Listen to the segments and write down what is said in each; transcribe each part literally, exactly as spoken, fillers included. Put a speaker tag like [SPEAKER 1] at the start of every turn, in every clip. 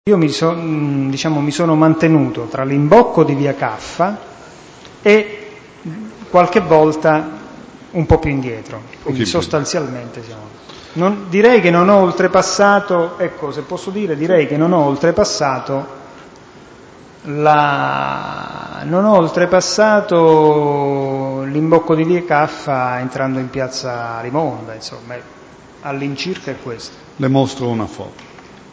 [SPEAKER 1] Io mi, so, diciamo, mi sono mantenuto tra l'imbocco di via Caffa e qualche volta un po' più indietro, quindi sostanzialmente siamo. Non, direi che non ho oltrepassato, ecco, se posso dire, direi che non ho oltrepassato la, non ho oltrepassato l'imbocco di via Caffa entrando in piazza Rimonda, insomma, all'incirca è questo.
[SPEAKER 2] Le mostro una foto.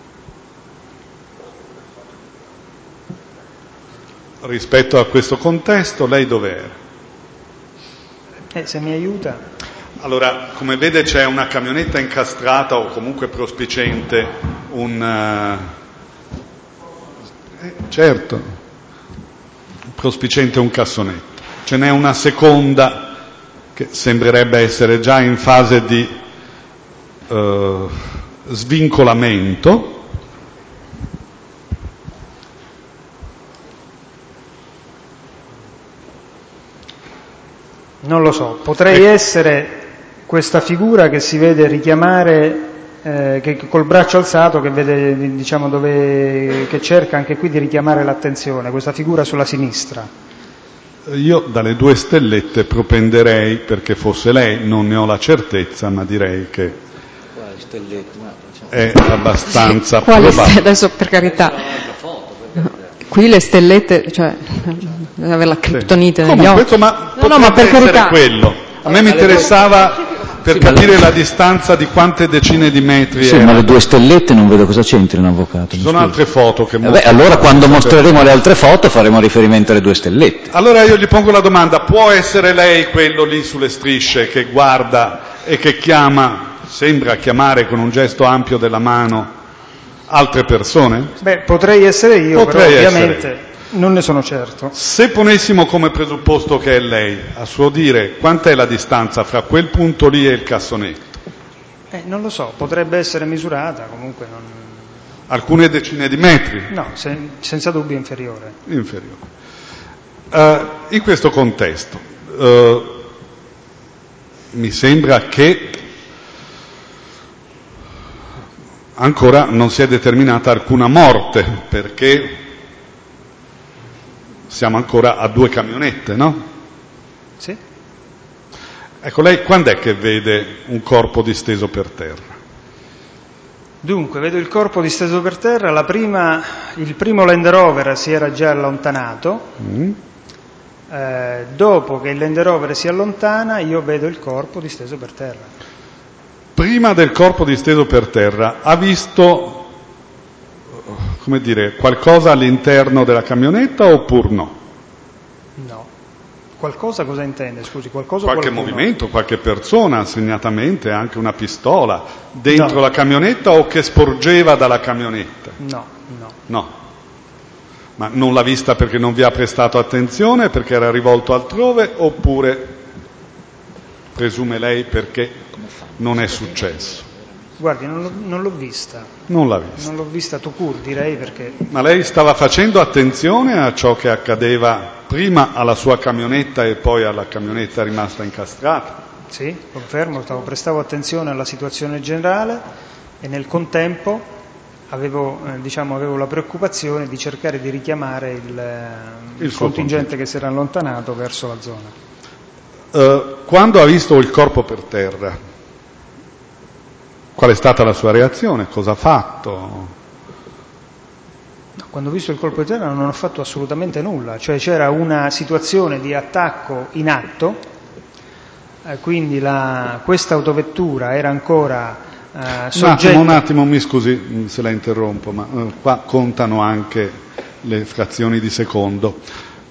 [SPEAKER 2] Rispetto a questo contesto, lei dov'era?
[SPEAKER 1] Eh, se mi aiuta.
[SPEAKER 2] Allora, come vede c'è una camionetta incastrata o comunque prospiciente, un... Eh, certo, prospiciente un cassonetto. Ce n'è una seconda che sembrerebbe essere già in fase di eh, svincolamento.
[SPEAKER 1] Non lo so, potrei eh. essere questa figura che si vede richiamare, eh, che col braccio alzato, che vede, diciamo, dove, che cerca anche qui di richiamare l'attenzione, questa figura sulla sinistra.
[SPEAKER 2] Io dalle due stellette propenderei, perché fosse lei, non ne ho la certezza, ma direi che è abbastanza
[SPEAKER 3] Quale
[SPEAKER 2] probabile.
[SPEAKER 3] Adesso, per carità, qui le stellette, cioè deve avere la criptonite
[SPEAKER 2] sì.
[SPEAKER 3] negli
[SPEAKER 2] Comunque,
[SPEAKER 3] occhi.
[SPEAKER 2] ma
[SPEAKER 3] no, no, ma per
[SPEAKER 2] essere
[SPEAKER 3] carità.
[SPEAKER 2] quello. A me mi interessava per sì, capire le... la distanza di quante decine di metri
[SPEAKER 4] sì,
[SPEAKER 2] era.
[SPEAKER 4] Ma le due stellette non vedo cosa c'entrino, avvocato.
[SPEAKER 2] Ci sono altre foto che
[SPEAKER 4] eh beh, allora quando mostreremo le altre foto faremo riferimento alle due stellette.
[SPEAKER 2] Allora io gli pongo la domanda: può essere lei quello lì sulle strisce che guarda e che chiama, sembra chiamare con un gesto ampio della mano altre persone?
[SPEAKER 1] Beh, potrei essere io,
[SPEAKER 2] Potrei
[SPEAKER 1] però ovviamente
[SPEAKER 2] essere.
[SPEAKER 1] Non ne sono certo.
[SPEAKER 2] Se ponessimo come presupposto che è lei, a suo dire, quant'è la distanza fra quel punto lì e il cassonetto?
[SPEAKER 1] Eh, non lo so, potrebbe essere misurata, comunque non...
[SPEAKER 2] Alcune decine di metri?
[SPEAKER 1] No, se, senza dubbio inferiore.
[SPEAKER 2] Inferiore. Uh, in questo contesto, uh, mi sembra che ancora non si è determinata alcuna morte, perché siamo ancora a due camionette, no?
[SPEAKER 1] Sì.
[SPEAKER 2] Ecco, lei quando è che vede un corpo disteso per terra?
[SPEAKER 1] Dunque, vedo il corpo disteso per terra, la prima, il primo Land Rover si era già allontanato, mm. eh, dopo che il Land Rover si allontana io vedo il corpo disteso per terra.
[SPEAKER 2] Prima del corpo disteso per terra ha visto, come dire, qualcosa all'interno della camionetta oppure no?
[SPEAKER 1] No. Qualcosa cosa intende? Scusi, qualcosa
[SPEAKER 2] qualche
[SPEAKER 1] qualcuno?
[SPEAKER 2] movimento, qualche persona, segnatamente anche una pistola dentro
[SPEAKER 1] no.
[SPEAKER 2] la camionetta o che sporgeva dalla camionetta?
[SPEAKER 1] No, no.
[SPEAKER 2] No. Ma non l'ha vista perché non vi ha prestato attenzione, perché era rivolto altrove, oppure presume lei perché non è successo?
[SPEAKER 1] Guardi, non l'ho, non l'ho vista.
[SPEAKER 2] Non l'ha vista.
[SPEAKER 1] Non l'ho vista tout court, direi, perché...
[SPEAKER 2] Ma lei stava facendo attenzione a ciò che accadeva prima alla sua camionetta e poi alla camionetta rimasta incastrata?
[SPEAKER 1] Sì, confermo, stavo, prestavo attenzione alla situazione generale e nel contempo avevo, eh, diciamo, avevo la preoccupazione di cercare di richiamare il, il, il contingente che si era allontanato verso la zona.
[SPEAKER 2] Uh, quando ha visto il corpo per terra, qual è stata la sua reazione? Cosa ha fatto?
[SPEAKER 1] No, quando ho visto il colpo di terra non ho fatto assolutamente nulla, cioè c'era una situazione di attacco in atto, eh, quindi la, questa autovettura era ancora eh, soggetta...
[SPEAKER 2] Un attimo, un attimo, mi scusi se la interrompo, ma eh, qua contano anche le frazioni di secondo.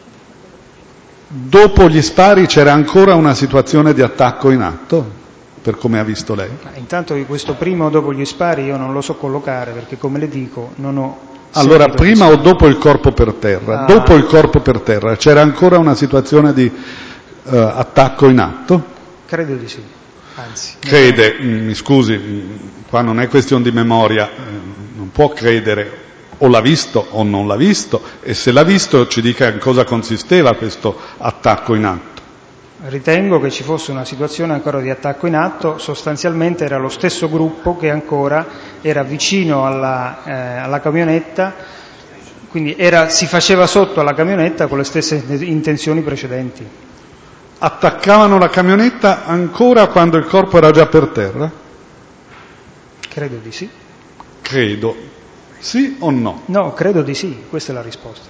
[SPEAKER 2] Dopo gli spari c'era ancora una situazione di attacco in atto? Per come ha visto lei?
[SPEAKER 1] Intanto questo prima o dopo gli spari io non lo so collocare perché, come le dico, non ho...
[SPEAKER 2] Allora, prima o dopo il corpo per terra? Ah. Dopo il corpo per terra c'era ancora una situazione di uh, attacco in atto?
[SPEAKER 1] Credo di sì, anzi...
[SPEAKER 2] Crede, mi scusi, qua non è questione di memoria, non può credere, o l'ha visto o non l'ha visto, e se l'ha visto ci dica in cosa consisteva questo attacco in atto.
[SPEAKER 1] Ritengo che ci fosse una situazione ancora di attacco in atto, sostanzialmente era lo stesso gruppo che ancora era vicino alla, eh, alla camionetta, quindi era, si faceva sotto alla camionetta con le stesse intenzioni precedenti.
[SPEAKER 2] Attaccavano la camionetta ancora quando il corpo era già per terra?
[SPEAKER 1] Credo di sì.
[SPEAKER 2] Credo. Sì o no?
[SPEAKER 1] No, credo di sì, questa è la risposta.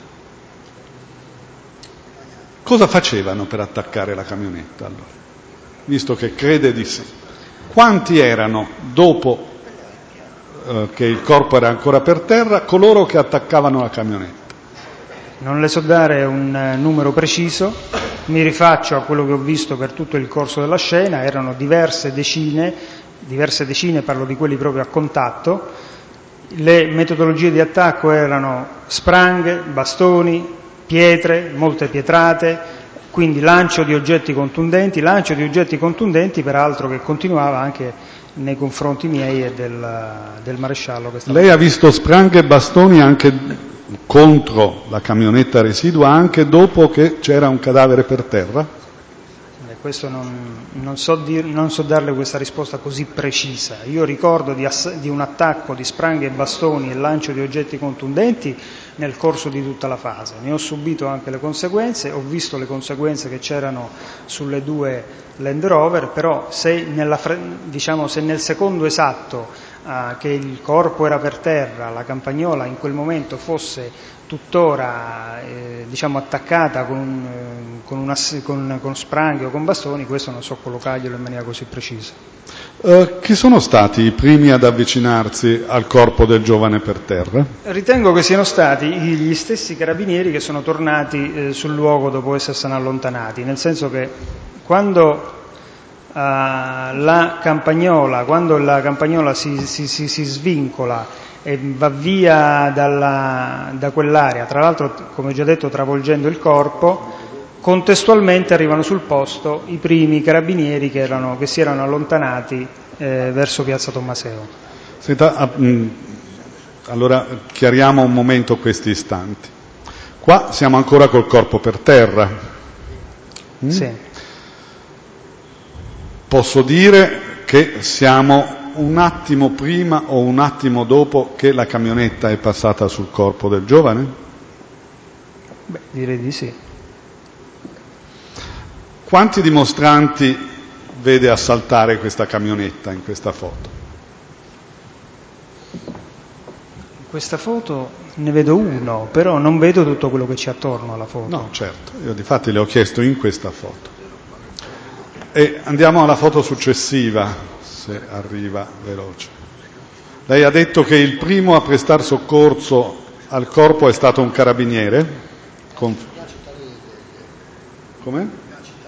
[SPEAKER 2] Cosa facevano per attaccare la camionetta allora? Visto che crede di sì. Quanti erano, dopo eh, che il corpo era ancora per terra, coloro che attaccavano la camionetta?
[SPEAKER 1] Non le so dare un eh, numero preciso, mi rifaccio a quello che ho visto per tutto il corso della scena, erano diverse decine, diverse decine, parlo di quelli proprio a contatto. Le metodologie di attacco erano spranghe, bastoni, pietre, molte pietrate, quindi lancio di oggetti contundenti, lancio di oggetti contundenti peraltro che continuava anche nei confronti miei e del, del maresciallo. Che stava...
[SPEAKER 2] Lei ha visto spranghe e bastoni anche contro la camionetta residua, anche dopo che c'era un cadavere per terra?
[SPEAKER 1] Beh, questo non, non, so dir, non so darle questa risposta così precisa. Io ricordo di, ass- di un attacco di spranghe e bastoni e lancio di oggetti contundenti nel corso di tutta la fase. Ne ho subito anche le conseguenze, ho visto le conseguenze che c'erano sulle due Land Rover, però se, nella, diciamo, se nel secondo esatto uh, che il corpo era per terra, la campagnola in quel momento fosse tuttora eh, diciamo attaccata con, eh, con, una, con, con spranghe o con bastoni, questo non so collocarglielo in maniera così precisa.
[SPEAKER 2] Uh, chi sono stati i primi ad avvicinarsi al corpo del giovane per terra?
[SPEAKER 1] Ritengo che siano stati gli stessi carabinieri che sono tornati eh, sul luogo dopo essersene allontanati, nel senso che quando uh, la campagnola, quando la campagnola si, si, si, si svincola e va via dalla, da quell'area, tra l'altro, come ho già detto, travolgendo il corpo, contestualmente arrivano sul posto i primi carabinieri che, erano, che si erano allontanati eh, verso piazza Tommaseo.
[SPEAKER 2] Senta, mh, allora chiariamo un momento questi istanti. Qua siamo ancora col corpo per terra. Mm?
[SPEAKER 1] Sì.
[SPEAKER 2] Posso dire che siamo un attimo prima o un attimo dopo che la camionetta è passata sul corpo del giovane?
[SPEAKER 1] Beh, direi di sì.
[SPEAKER 2] Quanti dimostranti vede assaltare questa camionetta in questa foto?
[SPEAKER 1] In questa foto ne vedo uno, però non vedo tutto quello che c'è attorno alla foto.
[SPEAKER 2] No, certo, io difatti le ho chiesto in questa foto. E andiamo alla foto successiva, se arriva veloce. Lei ha detto che il primo a prestar soccorso al corpo è stato un carabiniere? Con... Come?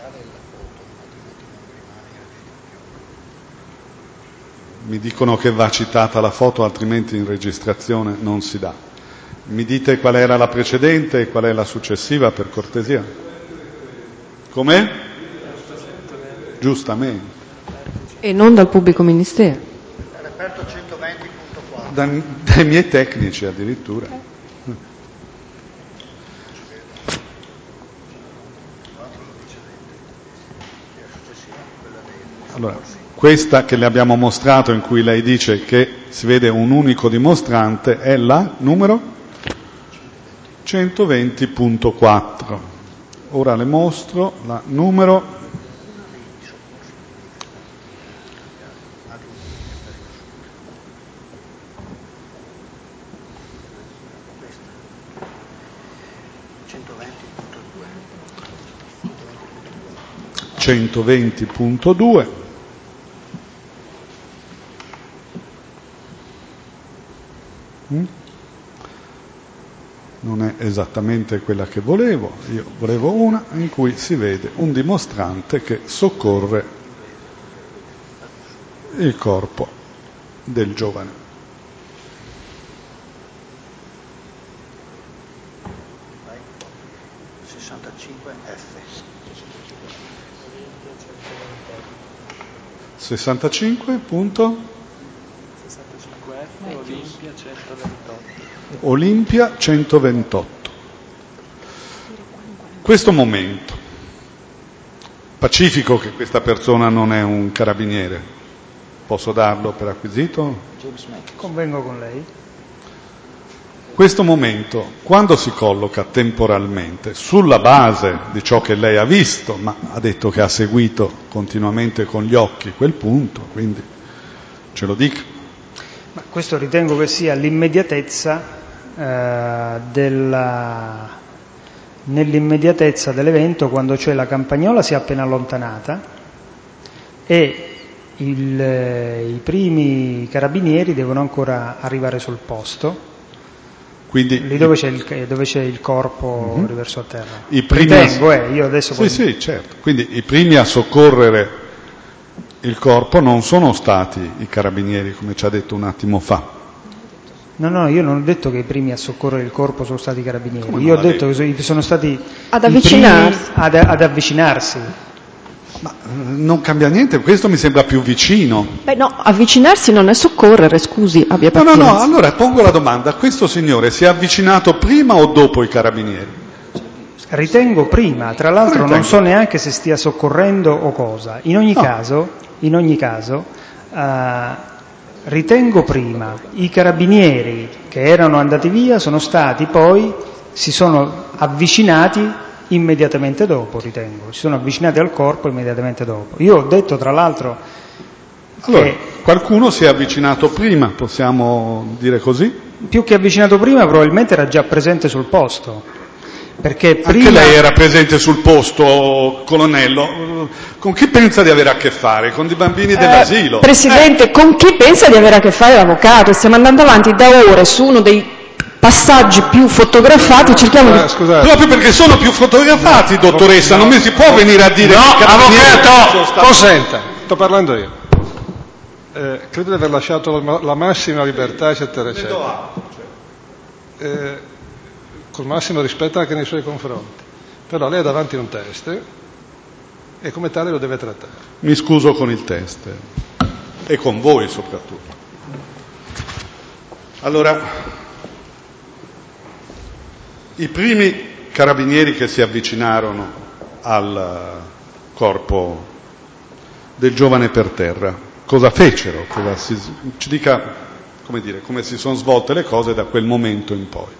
[SPEAKER 2] Mi dicono che va citata la foto, altrimenti in registrazione non si dà. Mi dite qual era la precedente e qual è la successiva, per cortesia? Com'è? Giustamente.
[SPEAKER 3] E non dal pubblico ministero.
[SPEAKER 5] Referto centoventi punto quattro.
[SPEAKER 2] Da, dai miei tecnici addirittura. Allora, questa che le abbiamo mostrato, in cui lei dice che si vede un unico dimostrante, è la numero centoventi punto quattro. Ora le mostro la numero centoventi punto due. Mm? Non è esattamente quella che volevo, io volevo una in cui si vede un dimostrante che soccorre il corpo del giovane.
[SPEAKER 5] sessantacinque F.
[SPEAKER 2] sessantacinque punto
[SPEAKER 6] sessantacinque F Olimpia centoventotto.
[SPEAKER 2] Olimpia centoventotto. Questo momento pacifico che questa persona non è un carabiniere. Posso darlo per acquisito?
[SPEAKER 1] Convengo con lei.
[SPEAKER 2] Questo momento, quando si colloca temporalmente, sulla base di ciò che lei ha visto, ma ha detto che ha seguito continuamente con gli occhi quel punto, quindi ce lo dica.
[SPEAKER 1] Ma questo ritengo che sia l'immediatezza eh, della, nell'immediatezza dell'evento, quando cioè la campagnola si è appena allontanata e il, i primi carabinieri devono ancora arrivare sul posto.
[SPEAKER 2] Quindi,
[SPEAKER 1] lì dove c'è il, dove c'è il corpo uh-huh. riverso a terra.
[SPEAKER 2] I primi
[SPEAKER 1] Ritengo,
[SPEAKER 2] a...
[SPEAKER 1] eh, io adesso
[SPEAKER 2] sì,
[SPEAKER 1] poi...
[SPEAKER 2] sì, certo. Quindi i primi a soccorrere il corpo non sono stati i carabinieri, come ci ha detto un attimo fa.
[SPEAKER 1] No, no, io non ho detto che i primi a soccorrere il corpo sono stati i carabinieri.
[SPEAKER 2] Come
[SPEAKER 1] io
[SPEAKER 2] no,
[SPEAKER 1] ho detto
[SPEAKER 2] detto?
[SPEAKER 1] che sono stati
[SPEAKER 3] ad
[SPEAKER 1] i
[SPEAKER 3] avvicinarsi.
[SPEAKER 1] primi ad, ad avvicinarsi.
[SPEAKER 2] Ma non cambia niente, questo mi sembra più vicino.
[SPEAKER 3] Beh no, avvicinarsi non è soccorrere, scusi, abbia
[SPEAKER 2] No, no,
[SPEAKER 3] pazienza.
[SPEAKER 2] no, allora pongo la domanda, questo signore si è avvicinato prima o dopo i carabinieri?
[SPEAKER 1] Ritengo prima, tra l'altro
[SPEAKER 2] Ritengo.
[SPEAKER 1] Non so neanche se stia soccorrendo o cosa. In ogni
[SPEAKER 2] no.
[SPEAKER 1] caso, in ogni caso uh, ritengo prima. I carabinieri che erano andati via sono stati poi, si sono avvicinati immediatamente dopo, ritengo, si sono avvicinati al corpo immediatamente dopo. Io ho detto tra l'altro
[SPEAKER 2] allora,
[SPEAKER 1] che
[SPEAKER 2] qualcuno si è avvicinato prima, possiamo dire così?
[SPEAKER 1] Più che avvicinato prima, probabilmente era già presente sul posto, perché prima...
[SPEAKER 2] Anche lei era presente sul posto, colonnello. Con chi pensa di avere a che fare? Con i bambini dell'asilo?
[SPEAKER 3] Eh, Presidente, eh. con chi pensa di avere a che fare l'avvocato? Stiamo andando avanti da ore su uno dei passaggi più fotografati, cerchiamo
[SPEAKER 2] eh,
[SPEAKER 3] di...
[SPEAKER 2] Scusate. Proprio perché sono più fotografati, no, dottoressa, no, non mi si può venire a dire...
[SPEAKER 7] No,
[SPEAKER 2] che
[SPEAKER 7] avvocato,
[SPEAKER 2] stati...
[SPEAKER 7] consenta, sto parlando io. Eh, credo di aver lasciato la, la massima libertà, eccetera, eccetera. Eh, col massimo rispetto anche nei suoi confronti. Però lei ha davanti un test e come tale lo deve trattare.
[SPEAKER 2] Mi scuso con il test e con voi soprattutto. Allora... I primi carabinieri che si avvicinarono al corpo del giovane per terra, cosa fecero? Cosa si, ci dica, come dire, come si sono svolte le cose da quel momento in poi.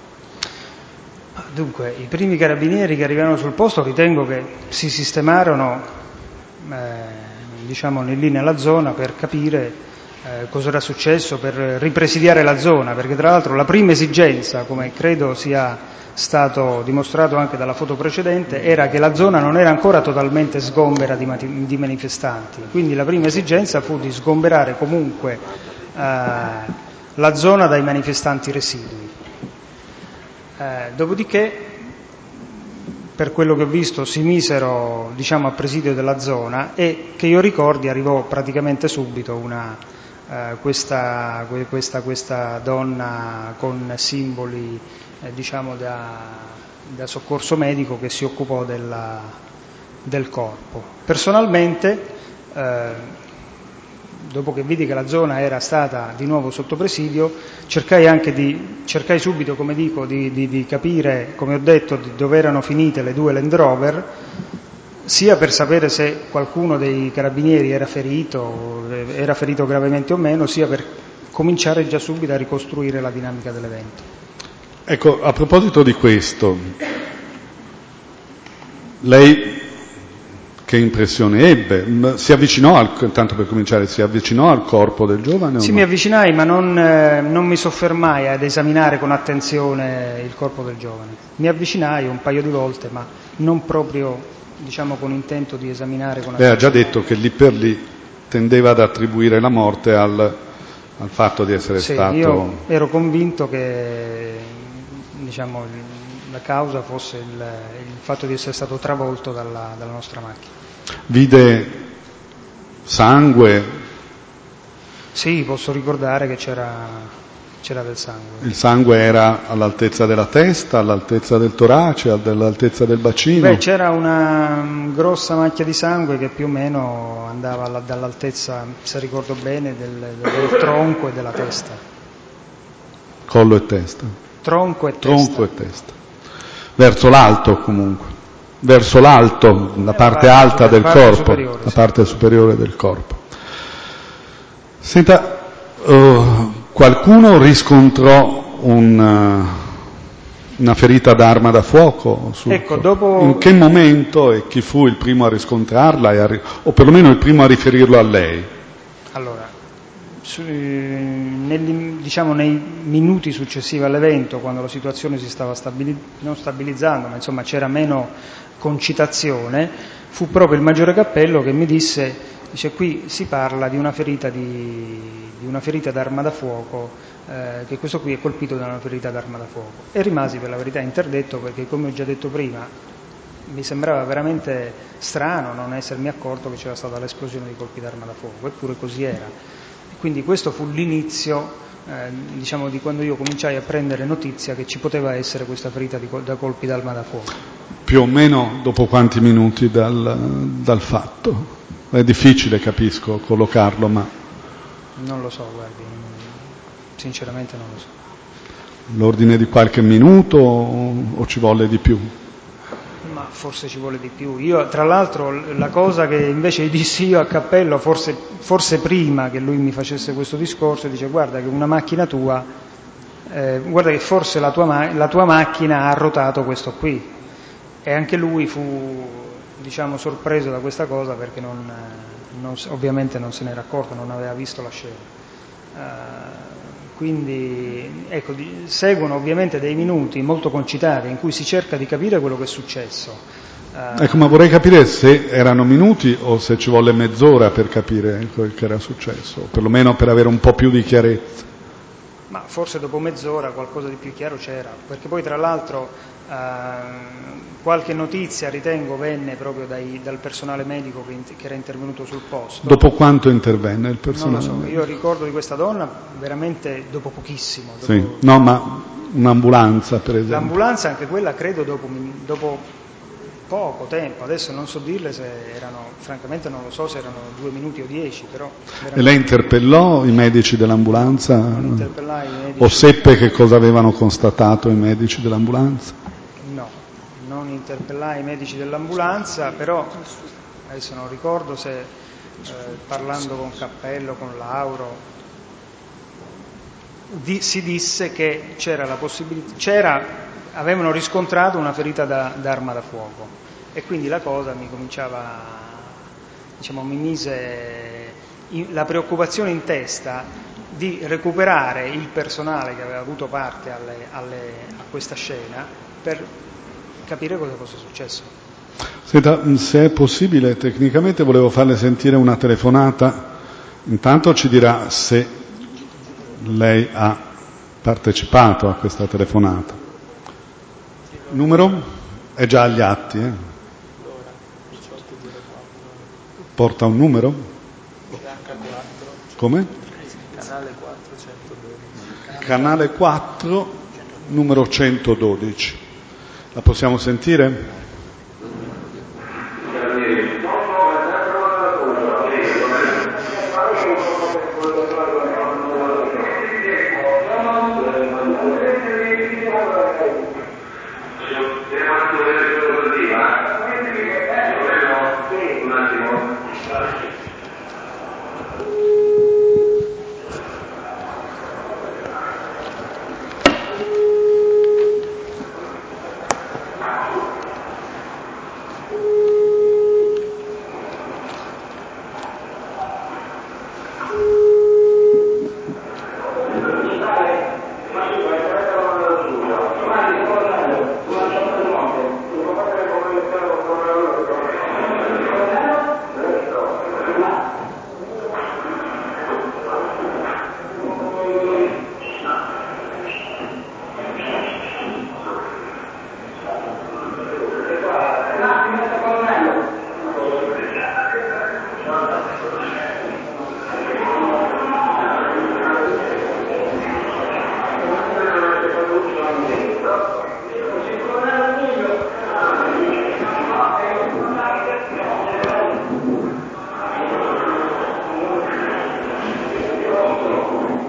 [SPEAKER 1] Dunque, i primi carabinieri che arrivarono sul posto ritengo che si sistemarono, eh, diciamo, lì nella zona per capire Eh, cosa era successo, per ripresidiare la zona, perché tra l'altro la prima esigenza, come credo sia stato dimostrato anche dalla foto precedente, era che la zona non era ancora totalmente sgombera di, mati- di manifestanti, quindi la prima esigenza fu di sgomberare comunque eh, la zona dai manifestanti residui. Eh, dopodiché, per quello che ho visto, si misero, diciamo, a presidio della zona e, che io ricordi, arrivò praticamente subito una Uh, questa, questa, questa donna con simboli eh, diciamo da, da soccorso medico che si occupò della, del corpo. Personalmente, eh, dopo che vidi che la zona era stata di nuovo sotto presidio, cercai anche di, cercai subito, come dico, di, di, di capire, come ho detto, di dove erano finite le due Land Rover, sia per sapere se qualcuno dei carabinieri era ferito, era ferito gravemente o meno, sia per cominciare già subito a ricostruire la dinamica dell'evento.
[SPEAKER 2] Ecco, a proposito di questo, lei che impressione ebbe? Si avvicinò, al, tanto per cominciare, si avvicinò al corpo del giovane?
[SPEAKER 1] Sì,
[SPEAKER 2] o no?
[SPEAKER 1] mi avvicinai, ma non, eh, non mi soffermai ad esaminare con attenzione il corpo del giovane. Mi avvicinai un paio di volte, ma non proprio, diciamo, con intento di esaminare con attenzione.
[SPEAKER 2] Lei ha già detto che lì per lì tendeva ad attribuire la morte al, al fatto di essere
[SPEAKER 1] sì,
[SPEAKER 2] stato...
[SPEAKER 1] Io ero convinto che, diciamo, la causa fosse il, il fatto di essere stato travolto dalla, dalla nostra macchina.
[SPEAKER 2] Vide sangue?
[SPEAKER 1] Sì, posso ricordare che c'era... c'era del sangue.
[SPEAKER 2] Il sangue era all'altezza della testa, all'altezza del torace, all'altezza del bacino?
[SPEAKER 1] Beh, c'era una grossa macchia di sangue che più o meno andava alla, dall'altezza, se ricordo bene, del, del tronco e della testa.
[SPEAKER 2] Collo e testa?
[SPEAKER 1] Tronco e
[SPEAKER 2] Tronco
[SPEAKER 1] testa.
[SPEAKER 2] e testa. Verso l'alto comunque? verso l'alto, la parte alta del corpo, la parte superiore del corpo. Senta, uh, qualcuno riscontrò un, uh, una ferita d'arma da fuoco? Sul
[SPEAKER 1] ecco, dopo...
[SPEAKER 2] In che momento e chi fu il primo a riscontrarla, e a, o perlomeno il primo a riferirlo a lei?
[SPEAKER 1] Allora, su, nel, diciamo nei minuti successivi all'evento, quando la situazione si stava stabili- non stabilizzando, ma insomma c'era meno concitazione, fu proprio il maggiore Cappello che mi disse, dice qui si parla di una ferita, di, di una ferita d'arma da fuoco, eh, che questo qui è colpito da una ferita d'arma da fuoco. E rimasi per la verità interdetto perché, come ho già detto prima, mi sembrava veramente strano non essermi accorto che c'era stata l'esplosione di colpi d'arma da fuoco, eppure così era. Quindi questo fu l'inizio, eh, diciamo, di quando io cominciai a prendere notizia che ci poteva essere questa ferita di, da colpi d'arma da fuoco.
[SPEAKER 2] Più o meno dopo quanti minuti dal, dal fatto? È difficile, capisco, collocarlo, ma...
[SPEAKER 1] Non lo so, guardi, sinceramente non lo so.
[SPEAKER 2] L'ordine di qualche minuto o, o ci volle di più?
[SPEAKER 1] Ma forse ci vuole di più. Io, tra l'altro, la cosa che invece dissi io a Cappello, forse, forse prima che lui mi facesse questo discorso, dice guarda che una macchina tua, eh, guarda che forse la tua, ma- la tua macchina ha rotato questo qui. E anche lui fu, diciamo, sorpreso da questa cosa perché non, non, ovviamente non se n'era accorto, non aveva visto la scena. Uh, quindi ecco, di, seguono ovviamente dei minuti molto concitati in cui si cerca di capire quello che è successo. Uh,
[SPEAKER 2] ecco, ma vorrei capire se erano minuti o se ci volle mezz'ora per capire quel che era successo, o perlomeno per avere un po' più di chiarezza.
[SPEAKER 1] Ma forse dopo mezz'ora qualcosa di più chiaro c'era, perché poi tra l'altro uh, qualche notizia, ritengo, venne proprio dai, dal personale medico che, in, che era intervenuto sul posto.
[SPEAKER 2] Dopo quanto intervenne il personale?
[SPEAKER 1] Non lo so, io ricordo di questa donna veramente dopo pochissimo. Dopo...
[SPEAKER 2] Sì. No, ma un'ambulanza, per esempio.
[SPEAKER 1] L'ambulanza, anche quella, credo dopo, dopo poco tempo, adesso non so dirle se erano, francamente non lo so se erano due minuti o dieci, però... Veramente...
[SPEAKER 2] E lei interpellò i medici dell'ambulanza?
[SPEAKER 1] Non interpellai i medici.
[SPEAKER 2] O seppe che cosa avevano constatato i medici dell'ambulanza?
[SPEAKER 1] No, non interpellai i medici dell'ambulanza, però adesso non ricordo se eh, parlando con Cappello, con Lauro, di, si disse che c'era la possibilità, c'era, avevano riscontrato una ferita da, d'arma da fuoco e quindi la cosa mi cominciava, diciamo, mi mise in, la preoccupazione in testa di recuperare il personale che aveva avuto parte alle, alle, a questa scena per capire cosa fosse successo.
[SPEAKER 2] Senta, se è possibile, tecnicamente volevo farle sentire una telefonata, intanto ci dirà se lei ha partecipato a questa telefonata. Il numero è già agli atti, eh? Porta un numero? Come?
[SPEAKER 6] Canale quattro centododici.
[SPEAKER 2] Canale quattro, numero centododici. La possiamo sentire?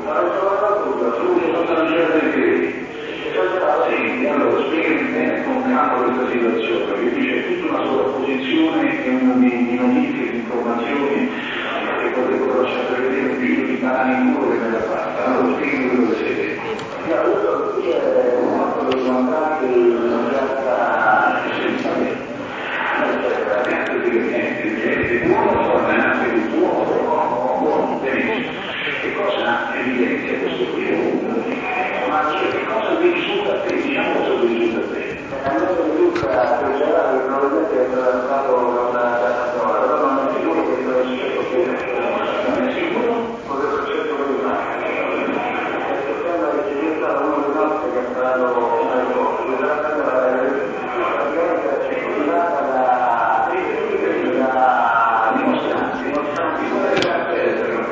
[SPEAKER 8] Sì, allora spiegami bene come campo questa situazione, perché qui c'è tutta una sovrapposizione e una di notizie, di informazioni che potrebbero lasciare vedere un giro di banane in culo che me la fatta. Allora spieghi quello che siete. Io devo dire un fatto che sono andati in piazza essenzialmente. La piazza di niente, gente buono, tornate di buono, buono, buono, benissimo. Che cosa evidenzia questo qui? Ma che cosa vi risulta a te? Diciamo cosa vi risulta a te? A me mi risulta che generale probabilmente è stato una signora, però non è sicuro che non è successo più. Non è sicuro? Cosa è successo prima? Perché sembra che ci sia stato uno dei nostri che è stato quella signora praticamente è circondata da dimostranti, dimostranti qual è la pelle della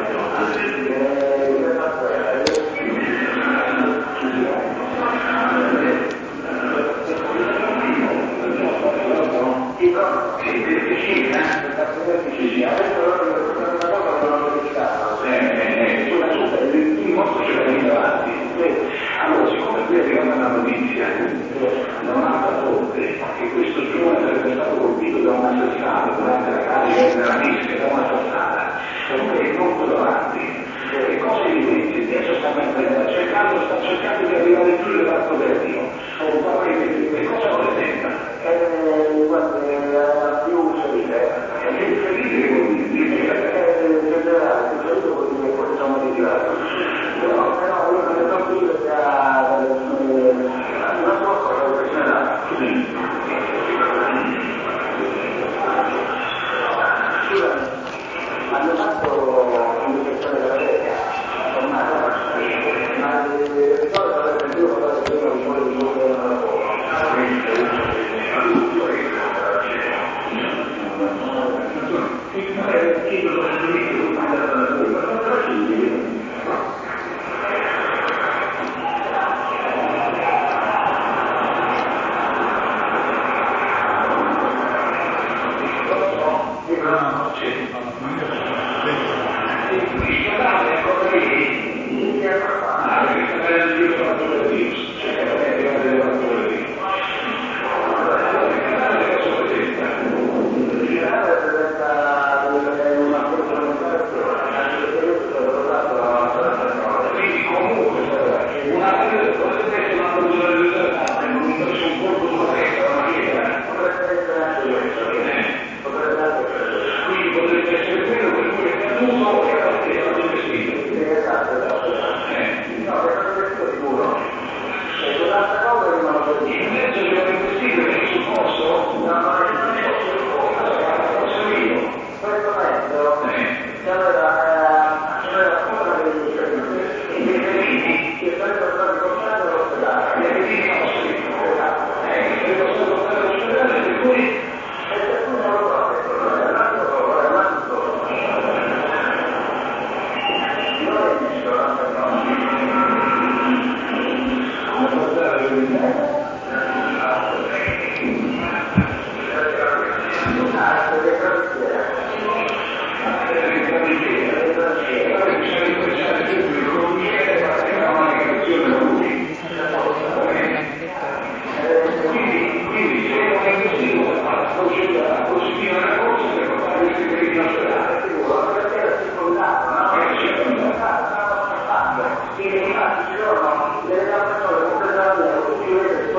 [SPEAKER 8] allora, siccome qui è arrivata una notizia da un'altra fonte che questo giovane sarebbe stato colpito da una sassata durante la carica della mischia, da una sassata, è molto davanti. Che cosa evidenzia? Adesso sta cercando, sta cercando di arrivare più in l'arco del Dio. Che cosa presenta? Eh, guarda, la più ferita. La più ferita che vuol dire? In generale, più ferita vuol dire che poi siamo ritirato. Però, però, io non ne so dire che ha una sua cosa personale. Scusami, hanno fatto un'ispezione della Lega, ormai, ma le scuole sarebbero più parlare prima di quello di quello del lavoro. Infatti ci sono delle persone completamente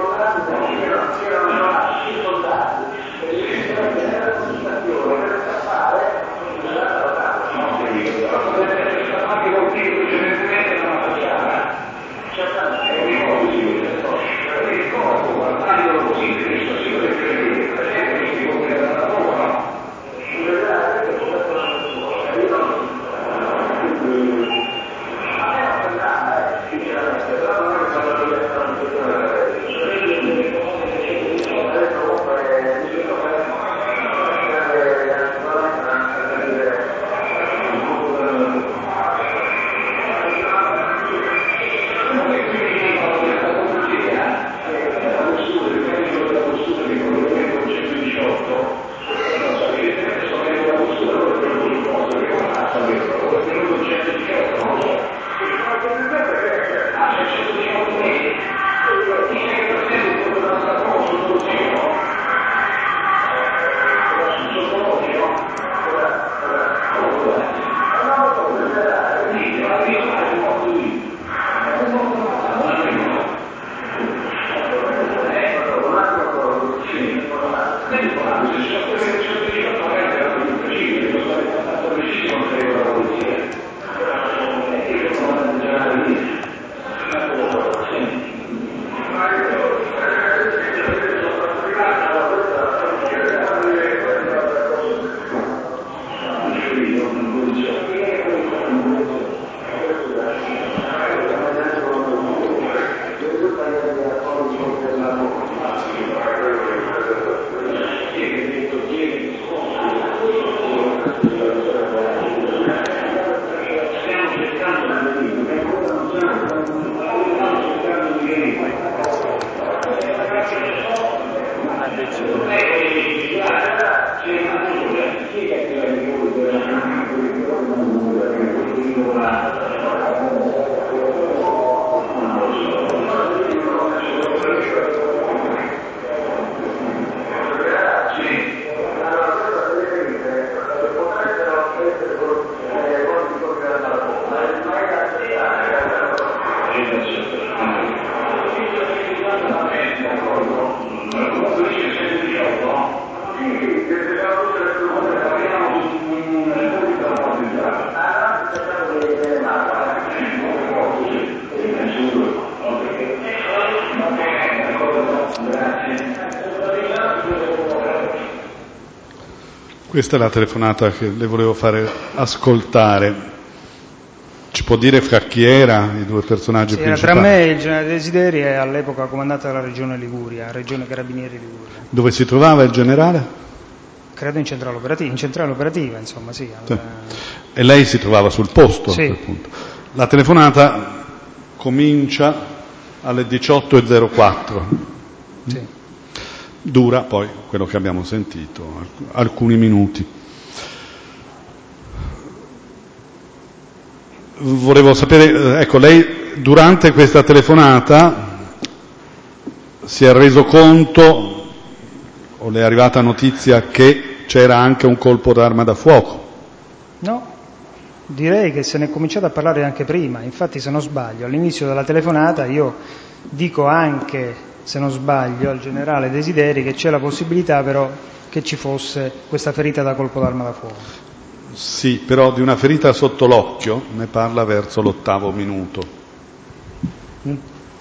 [SPEAKER 2] Questa è la telefonata che le volevo fare ascoltare. Ci può dire fra chi era, i due personaggi
[SPEAKER 1] sì, era
[SPEAKER 2] principali?
[SPEAKER 1] tra me il generale Desideri e all'epoca comandante della regione Liguria, regione Carabinieri Liguria.
[SPEAKER 2] Dove si trovava il generale?
[SPEAKER 1] Credo in centrale operativa, in centrale operativa insomma, sì. Alla...
[SPEAKER 2] sì. E lei si trovava sul posto
[SPEAKER 1] sì.
[SPEAKER 2] a quel punto. La telefonata comincia alle diciotto e zero quattro.
[SPEAKER 1] Sì.
[SPEAKER 2] Dura poi quello che abbiamo sentito, alcuni minuti. Volevo sapere, ecco, lei durante questa telefonata si è reso conto, o le è arrivata notizia, che c'era anche un colpo d'arma da fuoco?
[SPEAKER 1] No, direi che se ne è cominciato a parlare anche prima, infatti se non sbaglio all'inizio della telefonata io dico anche, se non sbaglio, al generale Desideri che c'è la possibilità però che ci fosse questa ferita da colpo d'arma da fuoco.
[SPEAKER 2] Sì, però di una ferita sotto l'occhio ne parla verso l'ottavo minuto. Mm.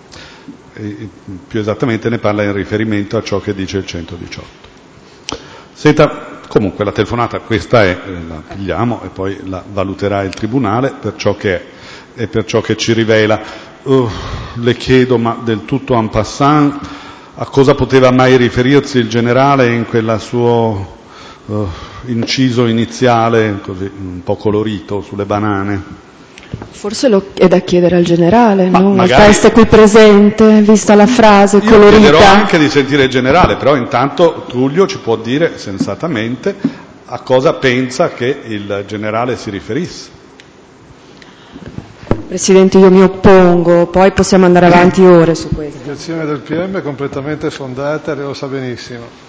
[SPEAKER 2] E, più esattamente ne parla in riferimento a ciò che dice il centodiciotto. Senta, comunque la telefonata questa è, la pigliamo e poi la valuterà il tribunale per ciò che è e per ciò che ci rivela. Uh, le chiedo, ma del tutto en passant, a cosa poteva mai riferirsi il generale in quella suo uh, inciso iniziale, così un po' colorito, sulle banane?
[SPEAKER 3] Forse lo è da chiedere al generale,
[SPEAKER 2] ma
[SPEAKER 3] non
[SPEAKER 2] magari...
[SPEAKER 3] al teste qui presente, vista la frase
[SPEAKER 2] Io
[SPEAKER 3] colorita.
[SPEAKER 2] Io chiederò anche di sentire il generale, però intanto Tullio ci può dire sensatamente a cosa pensa che il generale si riferisse.
[SPEAKER 3] Presidente, io mi oppongo, poi possiamo andare avanti ore su questo.
[SPEAKER 7] L'obiezione del P M è completamente fondata, lei lo sa benissimo.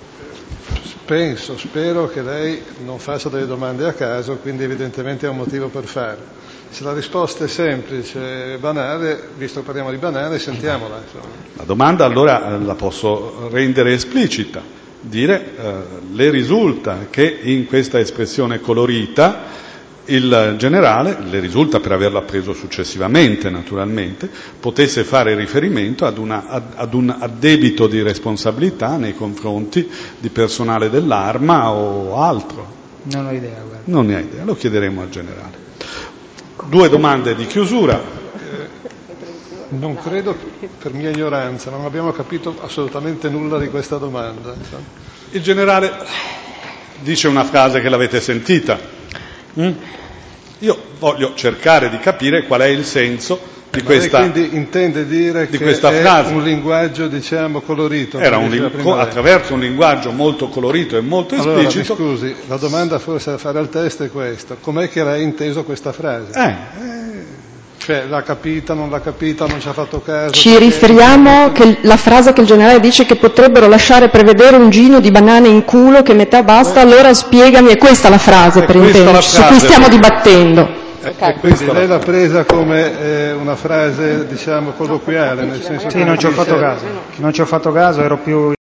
[SPEAKER 7] Penso, spero che lei non faccia delle domande a caso, quindi evidentemente ha un motivo per farlo. Se la risposta è semplice e banale, visto che parliamo di banane, sentiamola. Insomma.
[SPEAKER 2] La domanda allora la posso rendere esplicita, dire eh, le risulta che in questa espressione colorita il generale, le risulta per averlo appreso successivamente naturalmente, potesse fare riferimento ad, una, ad, ad un addebito di responsabilità nei confronti di personale dell'arma o altro.
[SPEAKER 1] Non ho idea, guarda.
[SPEAKER 2] Non ne ha idea, lo chiederemo al generale. Due domande di chiusura.
[SPEAKER 7] Eh, non credo, per mia ignoranza, non abbiamo capito assolutamente nulla di questa domanda.
[SPEAKER 2] Il generale dice una frase che l'avete sentita. Mm? Io voglio cercare di capire qual è il senso di
[SPEAKER 7] Ma
[SPEAKER 2] questa
[SPEAKER 7] lei quindi intende dire
[SPEAKER 2] di
[SPEAKER 7] che
[SPEAKER 2] questa
[SPEAKER 7] è
[SPEAKER 2] frase.
[SPEAKER 7] Un linguaggio, diciamo, colorito.
[SPEAKER 2] Era un ling- attraverso un linguaggio molto colorito e molto
[SPEAKER 7] allora,
[SPEAKER 2] esplicito.
[SPEAKER 7] Mi scusi, la domanda forse da fare al test è questa: com'è che lei ha inteso questa frase?
[SPEAKER 2] Eh, eh.
[SPEAKER 7] Cioè, l'ha capita, non l'ha capita, non ci ha fatto caso?
[SPEAKER 3] Ci riferiamo che la frase che il generale dice che potrebbero lasciare prevedere un gino di banane in culo che metà basta, allora spiegami, è questa la frase, per intenderci, su cui stiamo dibattendo.
[SPEAKER 7] Eh, okay. Quindi lei l'ha presa come eh, una frase, diciamo, colloquiale, nel senso
[SPEAKER 1] sì,
[SPEAKER 7] che
[SPEAKER 1] non ci ho
[SPEAKER 7] dice...
[SPEAKER 1] fatto caso, non ci ho fatto caso, ero più